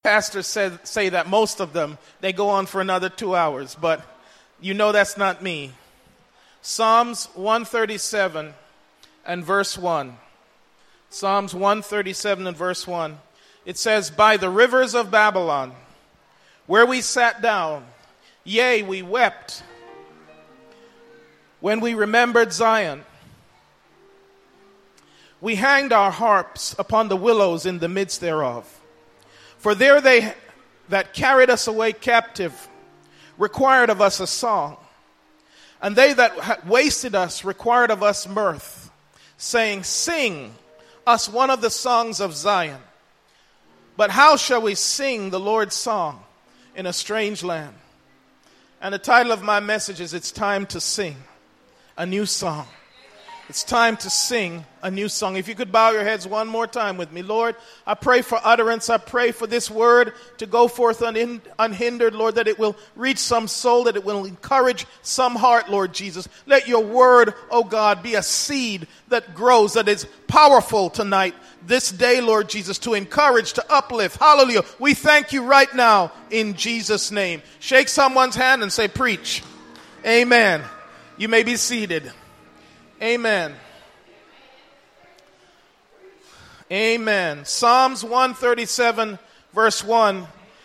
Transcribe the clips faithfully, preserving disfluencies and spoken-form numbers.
Pastors say, say that most of them, they go on for another two hours, but you know that's not me. Psalms one thirty-seven and verse one. Psalms one thirty-seven and verse one. It says, "By the rivers of Babylon, where we sat down, yea, we wept, when we remembered Zion. We hanged our harps upon the willows in the midst thereof. For there they that carried us away captive required of us a song, and they that wasted us required of us mirth, saying, Sing us one of the songs of Zion. But how shall we sing the Lord's song in a strange land?" And the title of my message is, It's Time to Sing a New Song. It's time to sing a new song. If you could bow your heads one more time with me. Lord, I pray for utterance. I pray for this word to go forth un- unhindered, Lord, that it will reach some soul, that it will encourage some heart, Lord Jesus. Let your word, oh God, be a seed that grows, that is powerful tonight, this day, Lord Jesus, to encourage, to uplift. Hallelujah. We thank you right now in Jesus' name. Shake someone's hand and say, preach. Amen. You may be seated. Amen. Amen. Psalms one thirty-seven verse one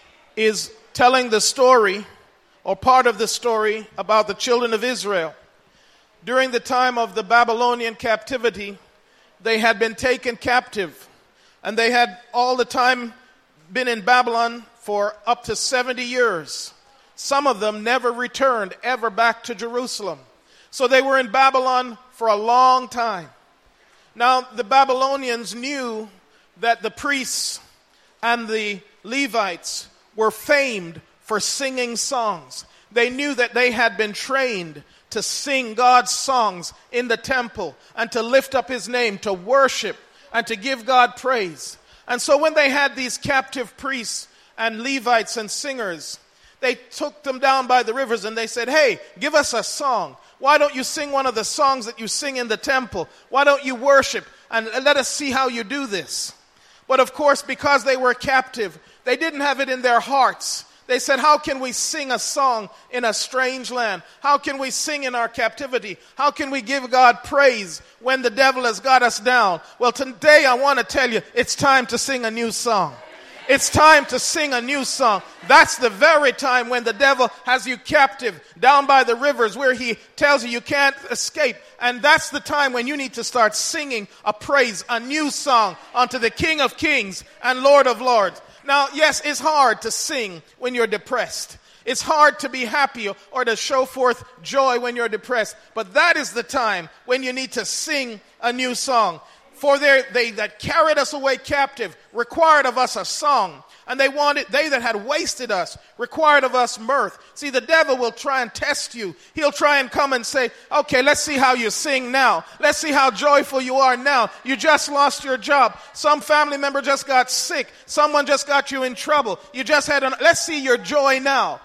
is telling the story, or part of the story, about the children of Israel. During the time of the Babylonian captivity, they had been taken captive, and they had all the time been in Babylon for up to seventy years. Some of them never returned ever back to Jerusalem. So they were in Babylon for a long time. Now, the Babylonians knew that the priests and the Levites were famed for singing songs. They knew that they had been trained to sing God's songs in the temple and to lift up his name, to worship and to give God praise. And so when they had these captive priests and Levites and singers, they took them down by the rivers and they said, "Hey, give us a song. Why don't you sing one of the songs that you sing in the temple? Why don't you worship? And let us see how you do this." But of course, because they were captive, they didn't have it in their hearts. They said, how can we sing a song in a strange land? How can we sing in our captivity? How can we give God praise when the devil has got us down? Well, today I want to tell you, it's time to sing a new song. It's time to sing a new song. That's the very time when the devil has you captive down by the rivers, where he tells you you can't escape. And that's the time when you need to start singing a praise, a new song unto the King of Kings and Lord of Lords. Now, yes, it's hard to sing when you're depressed. It's hard to be happy or to show forth joy when you're depressed. But that is the time when you need to sing a new song. For they that carried us away captive required of us a song. And they wanted, they that had wasted us required of us mirth. See, the devil will try and test you. He'll try and come and say, okay, let's see how you sing now. Let's see how joyful you are now. You just lost your job. Some family member just got sick. Someone just got you in trouble. You just had an, let's see your joy now.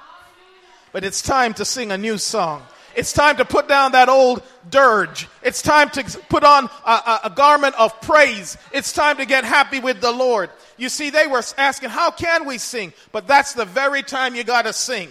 But it's time to sing a new song. It's time to put down that old dirge. It's time to put on a, a, a garment of praise. It's time to get happy with the Lord. You see, they were asking, how can we sing? But that's the very time you got to sing.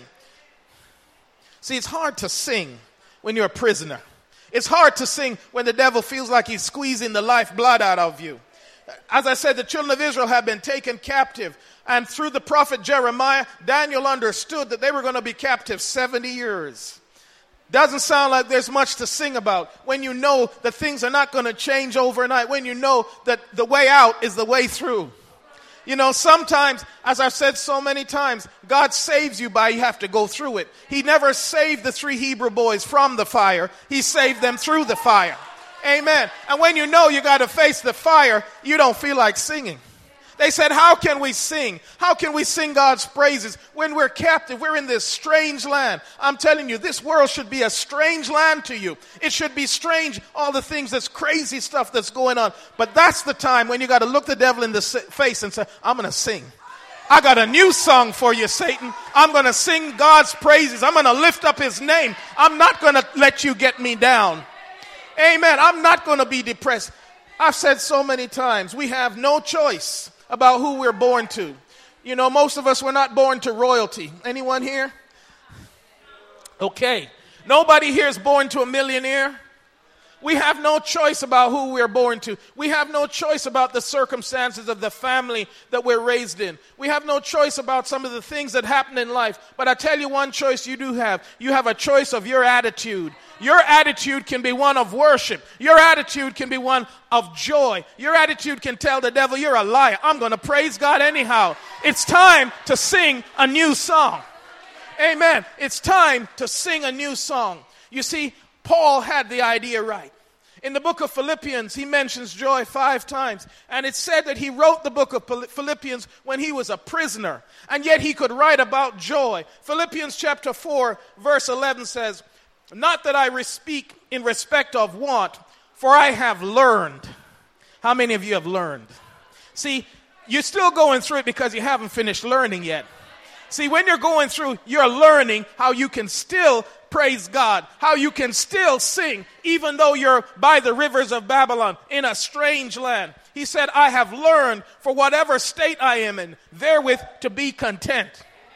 See, it's hard to sing when you're a prisoner. It's hard to sing when the devil feels like he's squeezing the lifeblood out of you. As I said, the children of Israel have been taken captive. And through the prophet Jeremiah, Daniel understood that they were going to be captive seventy years. Doesn't sound like there's much to sing about when you know that things are not going to change overnight, when you know that the way out is the way through. You know, sometimes, as I've said so many times, God saves you by you have to go through it. He never saved the three Hebrew boys from the fire. He saved them through the fire. Amen. And when you know you got to face the fire, you don't feel like singing. They said, how can we sing? How can we sing God's praises when we're captive? We're in this strange land. I'm telling you, this world should be a strange land to you. It should be strange, all the things, this crazy stuff that's going on. But that's the time when you got to look the devil in the face and say, I'm going to sing. I got a new song for you, Satan. I'm going to sing God's praises. I'm going to lift up his name. I'm not going to let you get me down. Amen. I'm not going to be depressed. I've said so many times, we have no choice about who we're born to. You know, most of us were not born to royalty. Anyone here? Okay. Nobody here is born to a millionaire. We have no choice about who we're born to. We have no choice about the circumstances of the family that we're raised in. We have no choice about some of the things that happen in life. But I tell you one choice you do have. You have a choice of your attitude. Your attitude can be one of worship. Your attitude can be one of joy. Your attitude can tell the devil, you're a liar. I'm going to praise God anyhow. It's time to sing a new song. Amen. It's time to sing a new song. You see, Paul had the idea right. In the book of Philippians, he mentions joy five times. And it's said that he wrote the book of Philippians when he was a prisoner. And yet he could write about joy. Philippians chapter four, verse eleven says, not that I speak in respect of want, for I have learned. How many of you have learned? See, you're still going through it because you haven't finished learning yet. See, when you're going through, you're learning how you can still praise God, how you can still sing, even though you're by the rivers of Babylon in a strange land. He said, I have learned for whatever state I am in, therewith to be content.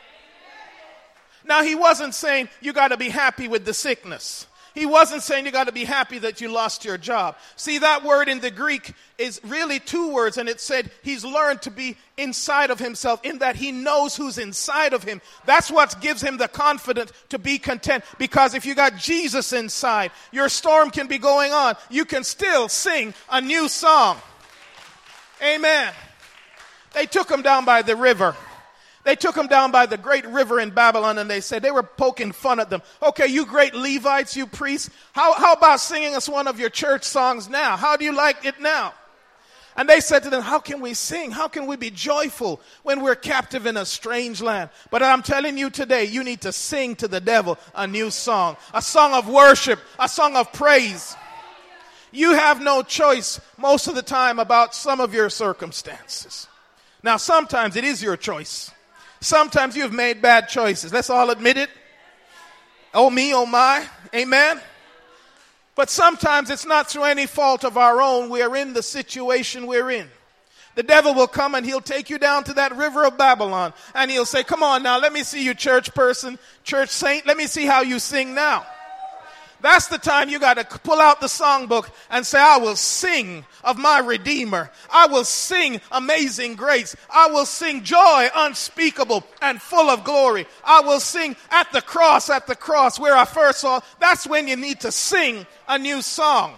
Now, he wasn't saying you got to be happy with the sickness. He wasn't saying you got to be happy that you lost your job. See, that word in the Greek is really two words, and it said he's learned to be inside of himself, in that he knows who's inside of him. That's what gives him the confidence to be content, because if you got Jesus inside, your storm can be going on. You can still sing a new song. Amen. They took him down by the river. They took him down by the great river in Babylon, and they said, they were poking fun at them. Okay, you great Levites, you priests, how, how about singing us one of your church songs now? How do you like it now? And they said to them, how can we sing? How can we be joyful when we're captive in a strange land? But I'm telling you today, you need to sing to the devil a new song, a song of worship, a song of praise. You have no choice most of the time about some of your circumstances. Now, sometimes it is your choice. Sometimes you've made bad choices. Let's all admit it. Oh me, oh my. Amen. But sometimes it's not through any fault of our own. We're in the situation we're in. The devil will come and he'll take you down to that river of Babylon. And he'll say, come on now, let me see you, church person, church saint. Let me see how you sing now. That's the time you got to pull out the songbook and say, I will sing of my Redeemer. I will sing amazing grace. I will sing joy unspeakable and full of glory. I will sing at the cross, at the cross where I first saw. That's when you need to sing a new song.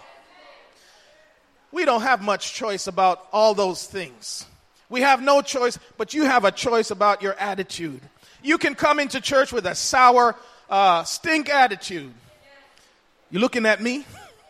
We don't have much choice about all those things. We have no choice, but you have a choice about your attitude. You can come into church with a sour, uh, stink attitude. You looking at me?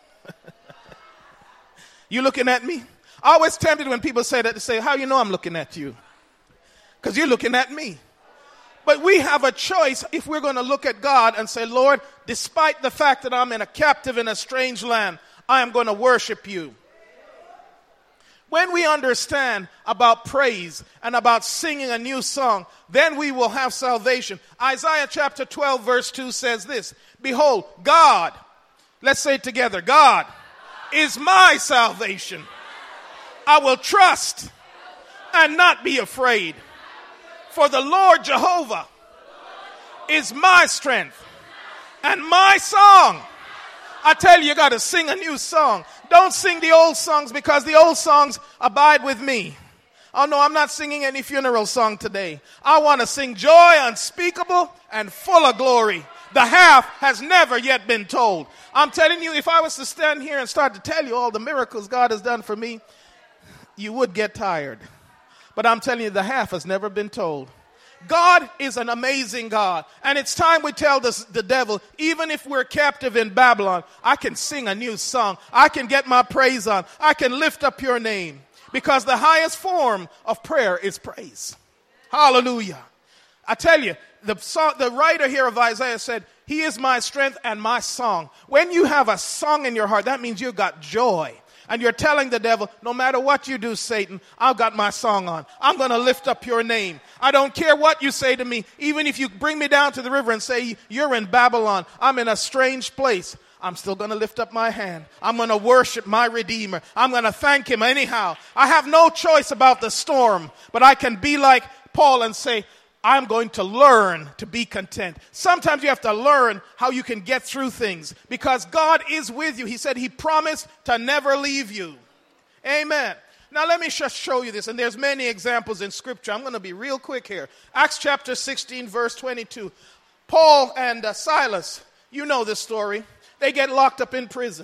You looking at me? I always tempted when people say that to say, how you know I'm looking at you? Because you're looking at me. But we have a choice if we're going to look at God and say, Lord, despite the fact that I'm in a captive in a strange land, I am going to worship you. When we understand about praise and about singing a new song, then we will have salvation. Isaiah chapter twelve verse two says this, behold, God, let's say it together, God is my salvation. I will trust and not be afraid. For the Lord Jehovah is my strength and my song. I tell you, you got to sing a new song. Don't sing the old songs, because the old songs abide with me. Oh no, I'm not singing any funeral song today. I want to sing joy unspeakable and full of glory. The half has never yet been told. I'm telling you, if I was to stand here and start to tell you all the miracles God has done for me, you would get tired. But I'm telling you, the half has never been told. God is an amazing God. And it's time we tell this, the devil, even if we're captive in Babylon, I can sing a new song. I can get my praise on. I can lift up your name. Because the highest form of prayer is praise. Hallelujah. I tell you, the, song, the writer here of Isaiah said, he is my strength and my song. When you have a song in your heart, that means you've got joy. And you're telling the devil, no matter what you do, Satan, I've got my song on. I'm going to lift up your name. I don't care what you say to me. Even if you bring me down to the river and say, you're in Babylon, I'm in a strange place, I'm still going to lift up my hand. I'm going to worship my Redeemer. I'm going to thank him anyhow. I have no choice about the storm, but I can be like Paul and say, I'm going to learn to be content. Sometimes you have to learn how you can get through things because God is with you. He said he promised to never leave you. Amen. Now let me just show you this, and there's many examples in Scripture. I'm going to be real quick here. Acts chapter sixteen, verse twenty-two. Paul and uh, Silas, you know this story. They get locked up in prison.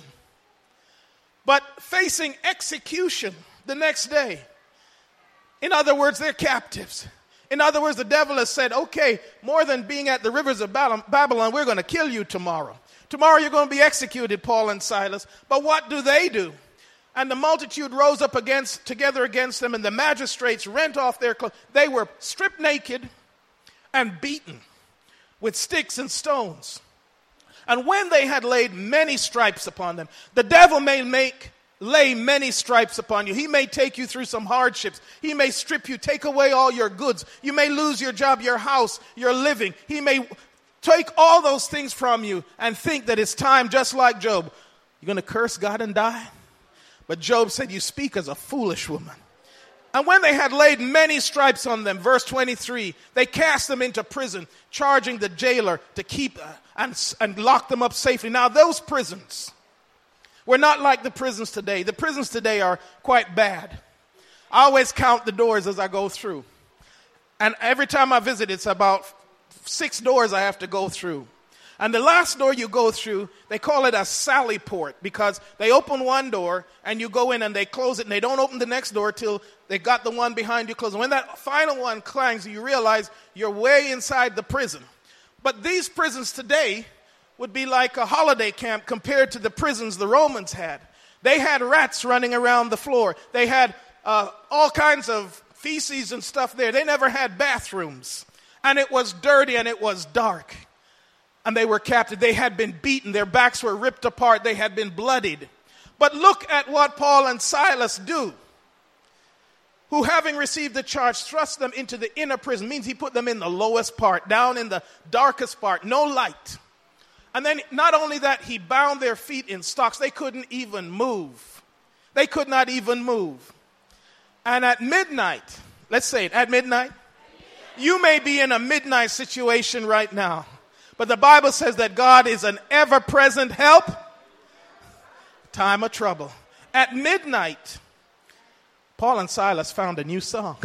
But facing execution the next day. In other words, they're captives. In other words, the devil has said, okay, more than being at the rivers of Babylon, we're going to kill you tomorrow. Tomorrow you're going to be executed, Paul and Silas. But what do they do? And the multitude rose up against, together against them, and the magistrates rent off their clothes. They were stripped naked and beaten with sticks and stones. And when they had laid many stripes upon them, the devil may make lay many stripes upon you. He may take you through some hardships. He may strip you, take away all your goods. You may lose your job, your house, your living. He may take all those things from you and think that it's time, just like Job. You're going to curse God and die? But Job said, you speak as a foolish woman. And when they had laid many stripes on them, verse twenty-three, they cast them into prison, charging the jailer to keep uh, and, and lock them up safely. Now those prisons were not like the prisons today. The prisons today are quite bad. I always count the doors as I go through. And every time I visit, it's about six doors I have to go through. And the last door you go through, they call it a sally port because they open one door and you go in and they close it and they don't open the next door till they got the one behind you closed. And when that final one clangs, you realize you're way inside the prison. But these prisons today would be like a holiday camp compared to the prisons the Romans had. They had rats running around the floor. They had uh, all kinds of feces and stuff there. They never had bathrooms. And it was dirty and it was dark. And they were captive. They had been beaten. Their backs were ripped apart. They had been bloodied. But look at what Paul and Silas do. Who, having received the charge, thrust them into the inner prison. Means he put them in the lowest part, down in the darkest part, no light. And then not only that, he bound their feet in stocks. They couldn't even move. They could not even move. And at midnight, let's say it, at midnight, you may be in a midnight situation right now. But the Bible says that God is an ever-present help, time of trouble. At midnight, Paul and Silas found a new song.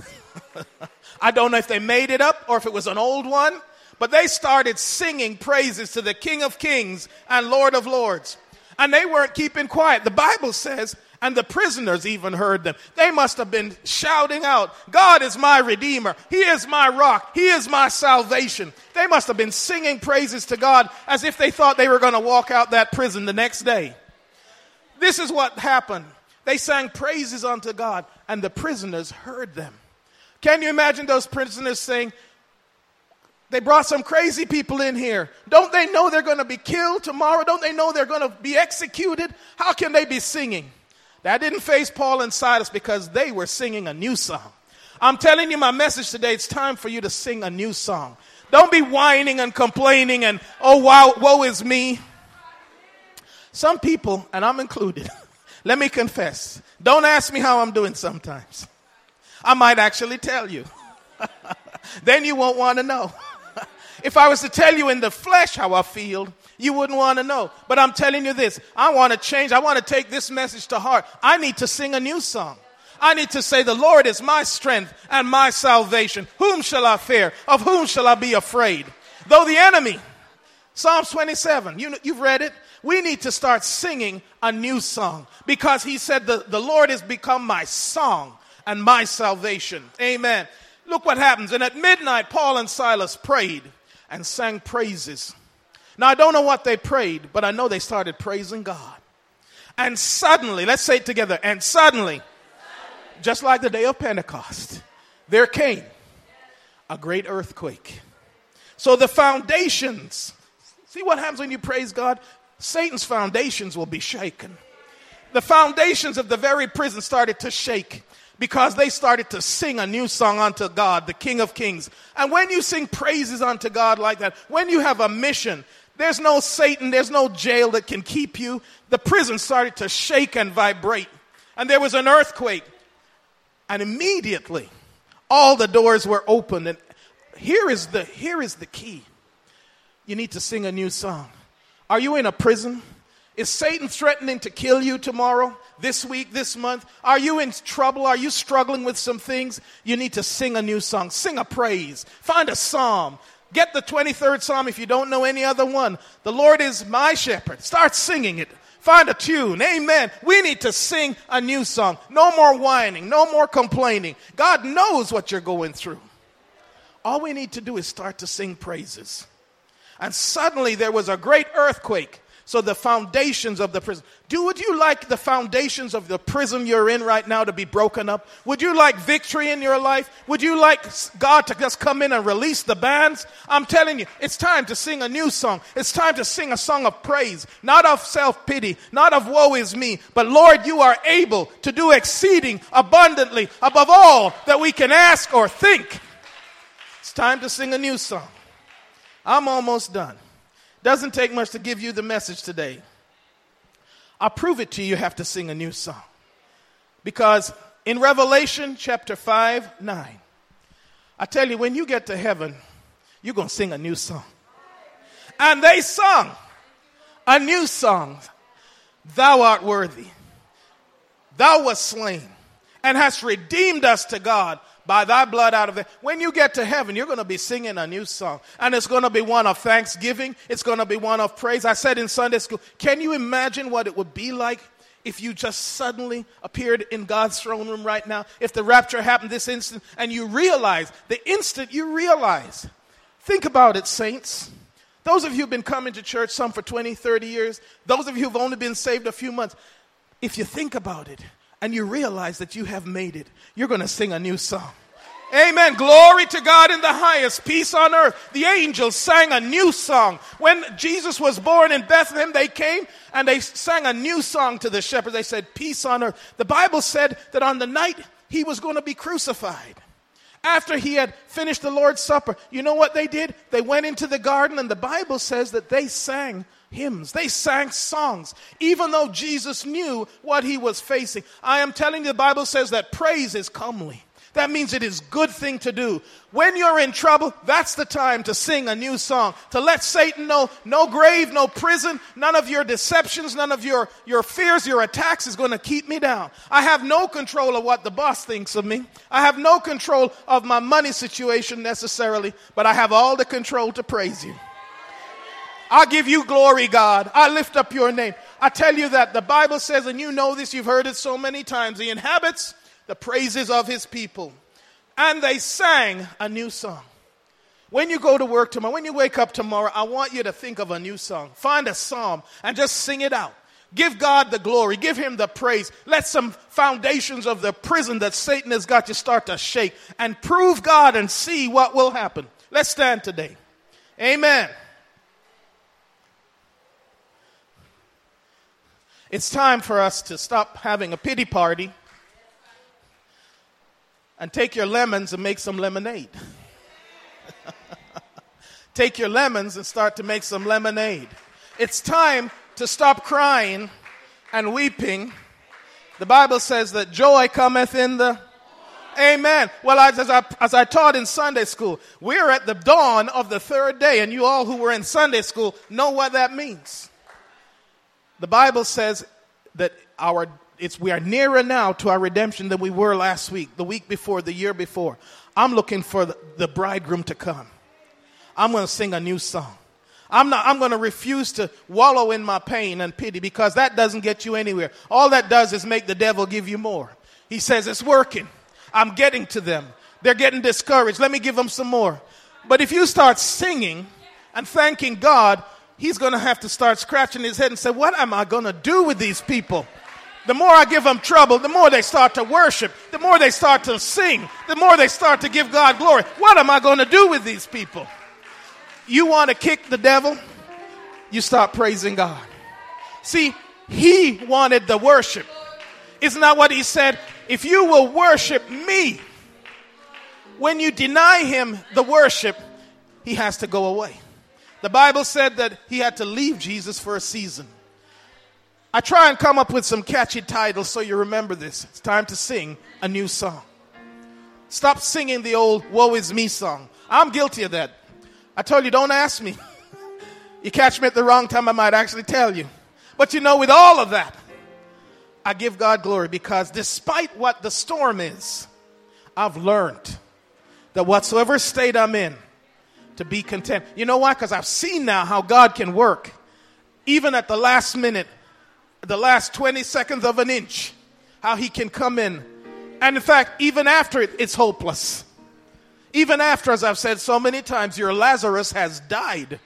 I don't know if they made it up or if it was an old one, but they started singing praises to the King of Kings and Lord of Lords. And they weren't keeping quiet. The Bible says, and the prisoners even heard them. They must have been shouting out, God is my Redeemer. He is my rock. He is my salvation. They must have been singing praises to God as if they thought they were going to walk out that prison the next day. This is what happened. They sang praises unto God, and the prisoners heard them. Can you imagine those prisoners saying, they brought some crazy people in here. Don't they know they're going to be killed tomorrow? Don't they know they're going to be executed? How can they be singing? That didn't faze Paul and Silas because they were singing a new song. I'm telling you my message today, it's time for you to sing a new song. Don't be whining and complaining and, oh, wow, woe is me. Some people, and I'm included, let me confess, don't ask me how I'm doing sometimes. I might actually tell you. Then you won't want to know. If I was to tell you in the flesh how I feel, you wouldn't want to know. But I'm telling you this. I want to change. I want to take this message to heart. I need to sing a new song. I need to say, the Lord is my strength and my salvation. Whom shall I fear? Of whom shall I be afraid? Though the enemy. Psalms twenty-seven. You, you've read it. We need to start singing a new song. Because he said, the, the Lord has become my song and my salvation. Amen. Look what happens. And at midnight, Paul and Silas prayed and sang praises. Now, I don't know what they prayed, but I know they started praising God. And suddenly, let's say it together, and suddenly, just like the day of Pentecost, there came a great earthquake. So the foundations, see what happens when you praise God? Satan's foundations will be shaken. The foundations of the very prison started to shake. Because they started to sing a new song unto God, the King of Kings. And when you sing praises unto God like that, when you have a mission, there's no Satan, there's no jail that can keep you. The prison started to shake and vibrate. And there was an earthquake. And immediately, All the doors were open. And here is the, here is the key. You need to sing a new song. Are you in a prison? Is Satan threatening to kill you tomorrow, this week, this month? Are you in trouble? Are you struggling with some things? You need to sing a new song. Sing a praise. Find a psalm. Get the twenty-third Psalm if you don't know any other one. The Lord is my shepherd. Start singing it. Find a tune. Amen. We need to sing a new song. No more whining. No more complaining. God knows what you're going through. All we need to do is start to sing praises. And suddenly there was a great earthquake. So the foundations of the prison. Do, would you like the foundations of the prison you're in right now to be broken up? Would you like victory in your life? Would you like God to just come in and release the bands? I'm telling you, it's time to sing a new song. It's time to sing a song of praise, not of self-pity, not of woe is me, but Lord, you are able to do exceeding abundantly above all that we can ask or think. It's time to sing a new song. I'm almost done. Doesn't take much to give you the message today. I'll prove it to you. You have to sing a new song. Because in Revelation chapter five, nine, I tell you, when you get to heaven, you're going to sing a new song. And they sung a new song. Thou art worthy. Thou wast slain and hast redeemed us to God by thy blood out of it. When you get to heaven, you're going to be singing a new song. And it's going to be one of thanksgiving. It's going to be one of praise. I said in Sunday school, can you imagine what it would be like if you just suddenly appeared in God's throne room right now? If the rapture happened this instant and you realize, the instant you realize. Think about it, saints. Those of you who've been coming to church, some for twenty, thirty years. Those of you who've only been saved a few months. If you think about it, and you realize that you have made it, you're going to sing a new song. Amen. Glory to God in the highest. Peace on earth. The angels sang a new song. When Jesus was born in Bethlehem, they came and they sang a new song to the shepherds. They said, peace on earth. The Bible said that on the night he was going to be crucified, after he had finished the Lord's Supper, you know what they did? They went into the garden, and the Bible says that they sang hymns. They sang songs, even though Jesus knew what he was facing. I am telling you, the Bible says that praise is comely. That means it is a good thing to do. When you're in trouble, that's the time to sing a new song. To let Satan know no grave, no prison, none of your deceptions, none of your, your fears, your attacks is going to keep me down. I have no control of what the boss thinks of me. I have no control of my money situation necessarily, but I have all the control to praise you. I'll give you glory, God. I lift up your name. I tell you that the Bible says, and you know this, you've heard it so many times, he inhabits the praises of his people. And they sang a new song. When you go to work tomorrow, when you wake up tomorrow, I want you to think of a new song. Find a psalm and just sing it out. Give God the glory. Give him the praise. Let some foundations of the prison that Satan has got you start to shake. And prove God and see what will happen. Let's stand today. Amen. It's time for us to stop having a pity party and take your lemons and make some lemonade. Take your lemons and start to make some lemonade. It's time to stop crying and weeping. The Bible says that joy cometh in the... Amen. Well, as I, as I taught in Sunday school, we're at the dawn of the third day, and you all who were in Sunday school know what that means. The Bible says that our it's we are nearer now to our redemption than we were last week, the week before, the year before. I'm looking for the, the bridegroom to come. I'm going to sing a new song. I'm not. I'm going to refuse to wallow in my pain and pity, because that doesn't get you anywhere. All that does is make the devil give you more. He says it's working. I'm getting to them. They're getting discouraged. Let me give them some more. But if you start singing and thanking God, he's going to have to start scratching his head and say, what am I going to do with these people? The more I give them trouble, the more they start to worship, the more they start to sing, the more they start to give God glory. What am I going to do with these people? You want to kick the devil? You start praising God. See, he wanted the worship. Isn't that what he said? If you will worship me, when you deny him the worship, he has to go away. The Bible said that he had to leave Jesus for a season. I try and come up with some catchy titles so you remember this. It's time to sing a new song. Stop singing the old woe is me song. I'm guilty of that. I told you, don't ask me. You catch me at the wrong time, I might actually tell you. But you know, with all of that, I give God glory, because despite what the storm is, I've learned that whatsoever state I'm in, to be content. You know why? Because I've seen now how God can work. Even at the last minute, the last twenty seconds of an inch, how he can come in. And in fact, even after it, it's hopeless. Even after, as I've said so many times, your Lazarus has died.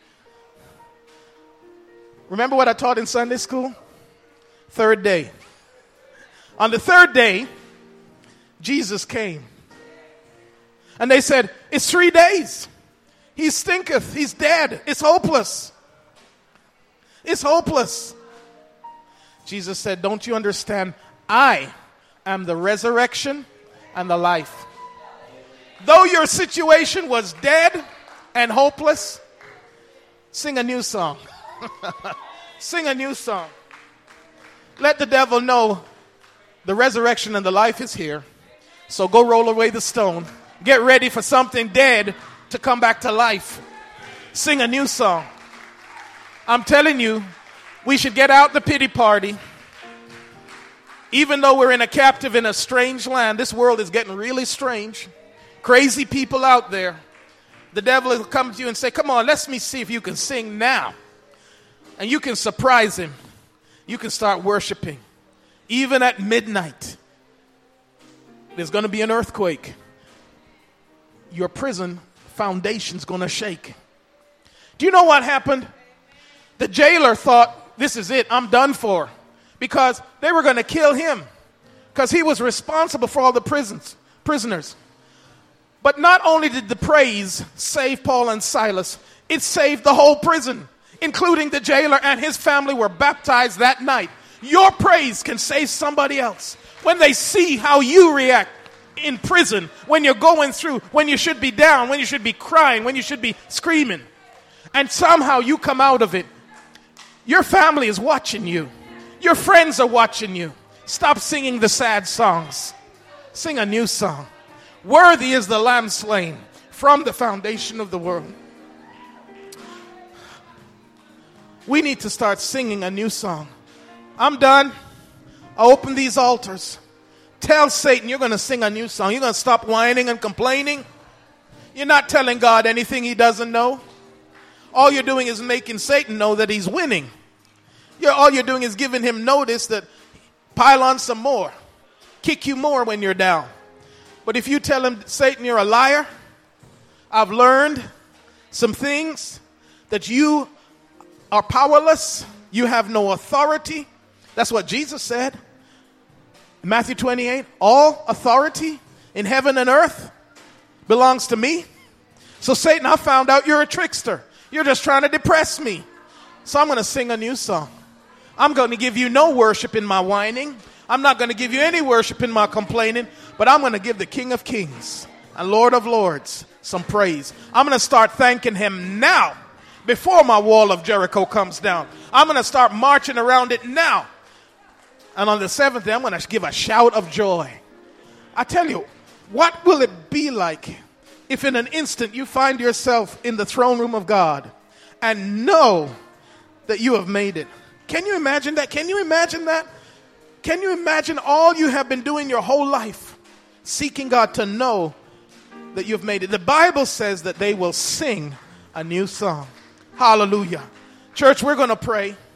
Remember what I taught in Sunday school? Third day. On the third day, Jesus came. And they said, it's three days. He stinketh. He's dead. It's hopeless. It's hopeless. Jesus said, don't you understand? I am the resurrection and the life. Though your situation was dead and hopeless, sing a new song. Sing a new song. Let the devil know the resurrection and the life is here. So go roll away the stone. Get ready for something dead to come back to life. Sing a new song. I'm telling you, we should get out the pity party. Even though we're in a captive in a strange land, this world is getting really strange. Crazy people out there. The devil will come to you and say, come on, let me see if you can sing now. And you can surprise him. You can start worshiping. Even at midnight, there's going to be an earthquake. Your prison foundation's going to shake. Do you know what happened? The jailer thought, this is it, I'm done for. Because they were going to kill him. Because he was responsible for all the prisons, prisoners. But not only did the praise save Paul and Silas, it saved the whole prison, including the jailer and his family were baptized that night. Your praise can save somebody else. When they see how you react in prison, when you're going through, when you should be down, when you should be crying, when you should be screaming, and somehow you come out of it, your family is watching you. Your friends are watching you. Stop singing the sad songs. Sing a new song. Worthy is the Lamb slain from the foundation of the world. We need to start singing a new song. I'm done. I open these altars. Tell Satan you're going to sing a new song. You're going to stop whining and complaining. You're not telling God anything he doesn't know. All you're doing is making Satan know that he's winning. You're, all you're doing is giving him notice that pile on some more. Kick you more when you're down. But if you tell him, Satan, you're a liar. I've learned some things that you are powerless. You have no authority. That's what Jesus said. Matthew twenty-eight, all authority in heaven and earth belongs to me. So Satan, I found out you're a trickster. You're just trying to depress me. So I'm going to sing a new song. I'm going to give you no worship in my whining. I'm not going to give you any worship in my complaining. But I'm going to give the King of Kings and Lord of Lords some praise. I'm going to start thanking him now before my wall of Jericho comes down. I'm going to start marching around it now. And on the seventh day, I'm going to give a shout of joy. I tell you, what will it be like if in an instant you find yourself in the throne room of God and know that you have made it? Can you imagine that? Can you imagine that? Can you imagine all you have been doing your whole life, seeking God to know that you've made it? The Bible says that they will sing a new song. Hallelujah. Church, we're going to pray.